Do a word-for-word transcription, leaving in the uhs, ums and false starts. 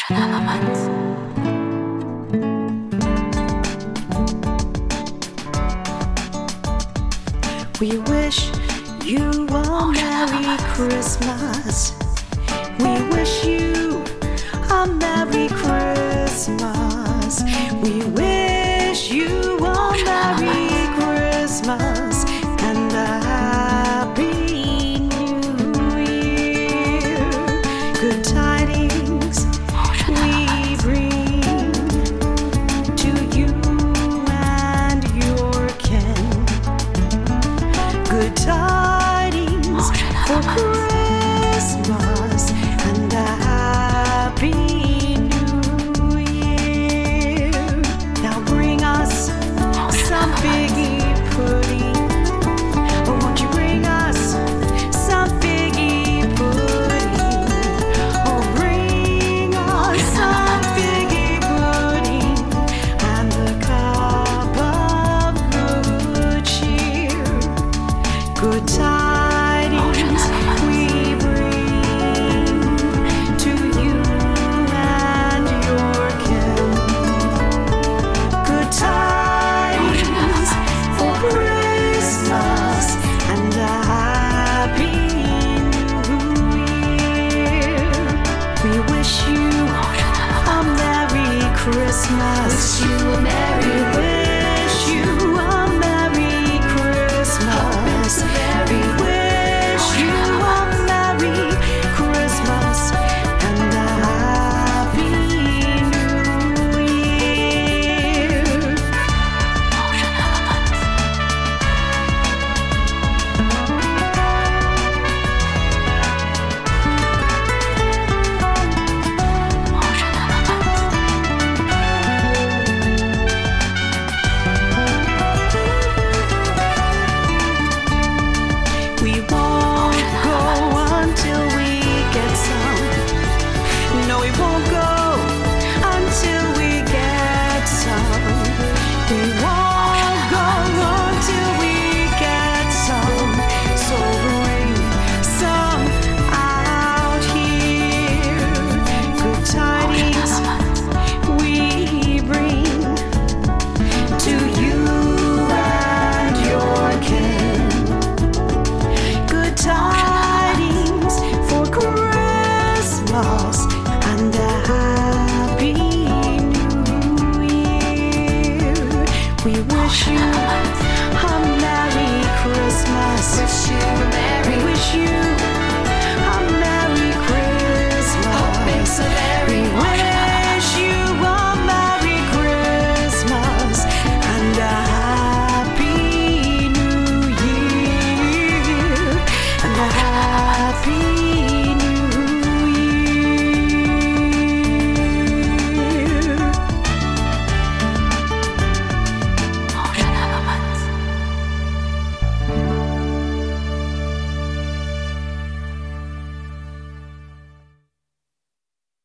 We wish you a Merry Christmas. We wish you a Merry Christmas. We wish you a Merry Christmas and a Happy New Year. Good tidings we bring to you and your kin. Good tidings for Christmas and a Happy New Year. Now bring us some figgy pudding. Oh, won't you bring us some figgy pudding? Oh, bring us some figgy pudding and a cup of good cheer. Good tidings we bring to you and your kin. Good tidings for Christmas and a Happy New Year. We wish you a Merry Christmas. Wish you a Merry Christmas.